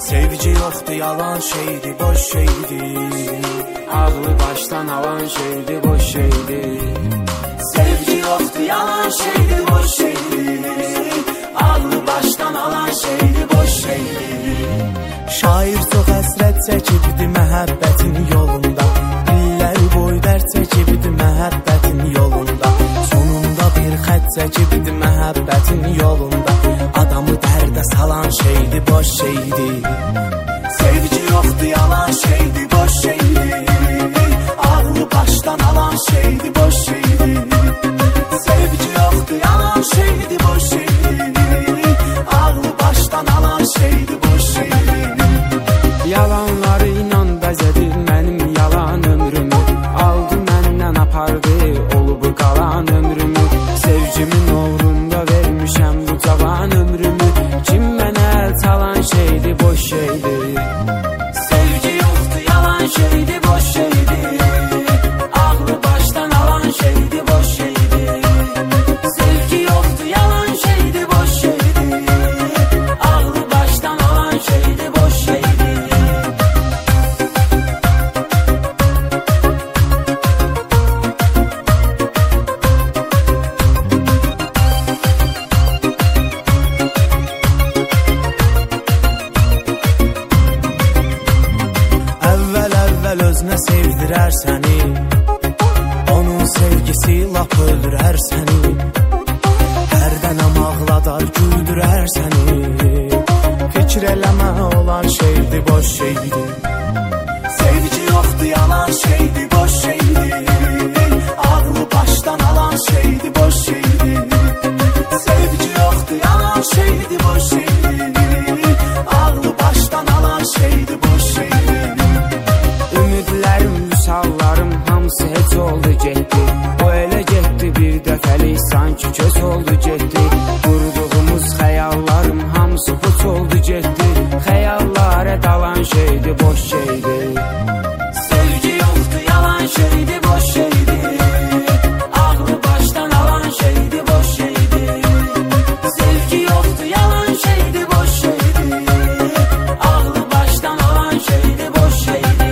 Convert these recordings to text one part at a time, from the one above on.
Sevgi yoktu, yalan şeydi, boş şeydi. Ağlı baştan alan şeydi, boş şeydi. Sevgi yoktu, yalan şeydi, boş şeydi. Ağlı baştan alan şeydi, boş şeydi. Şair çok həsrət çəkibdi məhəbbətin yolunda. İllər boy dərd çəkibdi məhəbbətin yolunda. Sonunda bir xət çəkibdi məhəbbətin yolunda. Adamı dərdə salan şeydi, boş şeydi. Sevgi yoktu, yalan şeydi, boş şeydi. Ağlı baştan alan şeydi, boş şeydi. Sevgi yoktu, yalan şeydi, boş şeydi. Ağlı baştan alan şeydi, boş şeydi. Yalanları inan bəzədir mənim yalan ömrümü. Aldı məndən apardı, olub qalan ömrümü. Sevgimin uğrunda vermişəm bu cavan ömrümü. Kim mənə əl çalan şeydi, boş şeydi. Sevgi yoktu, yalan şeydi, boş şeydi. Ağlı baştan alan şeydi, boş şeydi. Sevgi yoktu, yalan şeydi, boş şeydi. Ağlı baştan alan şeydi, boş şeydi. Əvvəl özünə sevdirər səni. Onun sevgisi lap öldürər səni. Hərdən ağladar, güldürər səni. Fikir eləmə olan şeydi, boş şeydi. Sevgi yoktu, yalan şeydi, boş şeydi. Ağlı baştan alan şeydi, boş şeydi. Sevgi yoktu, yalan şeydi, boş şeydi. Ağlı baştan alan şeydi, boş şeydi. Ümidlərim, vüsallarım hamısı heç oldu getdi. O elə getdi bir dəfəlik sanki köç oldu getdi. Qurduğumuz xəyallarım hamısı puç oldu getdi. Xəyallara dalan şeydi, boş şeydi. Sevgi yoktu, yalan şeydi, boş şeydi. Ağlı baştan alan şeydi, boş şeydi. Sevgi yoktu, yalan şeydi, boş şeydi. Ağlı baştan alan şeydi, boş şeydi.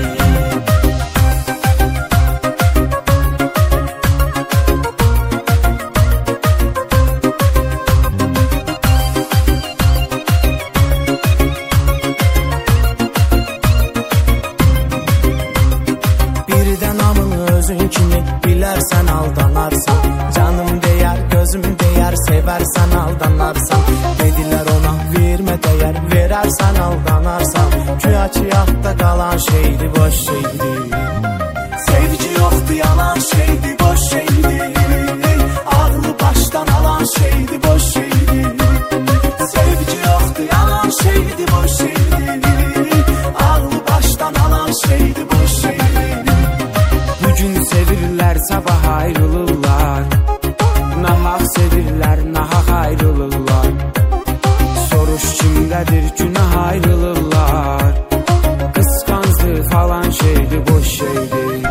Birdən hamını özün kimi bilərsən, aldanarsan. Canım deyər, gözüm deyər, sevərsən, aldanarsan. Dedilər ona vermə dəyər, verərsən, aldanarsan. Güya qalan şeydi, boş şeydi. Sevgi yoktu, yalan şeydi, boş şeydi. Ağlı baştan alan şeydi, boş şeydi. Sevgi yoktu, yalan şeydi, boş şeydi. Ağlı baştan alan şeydi, boş şeydi. Bugün sevirlər, sabah ayrılırlar. Nahaq sevirlər, nahaq ayrılırlar. Soruş kimdədir, günah ayrılırlar. Qısqancdı falan şeydi, boş şeydi.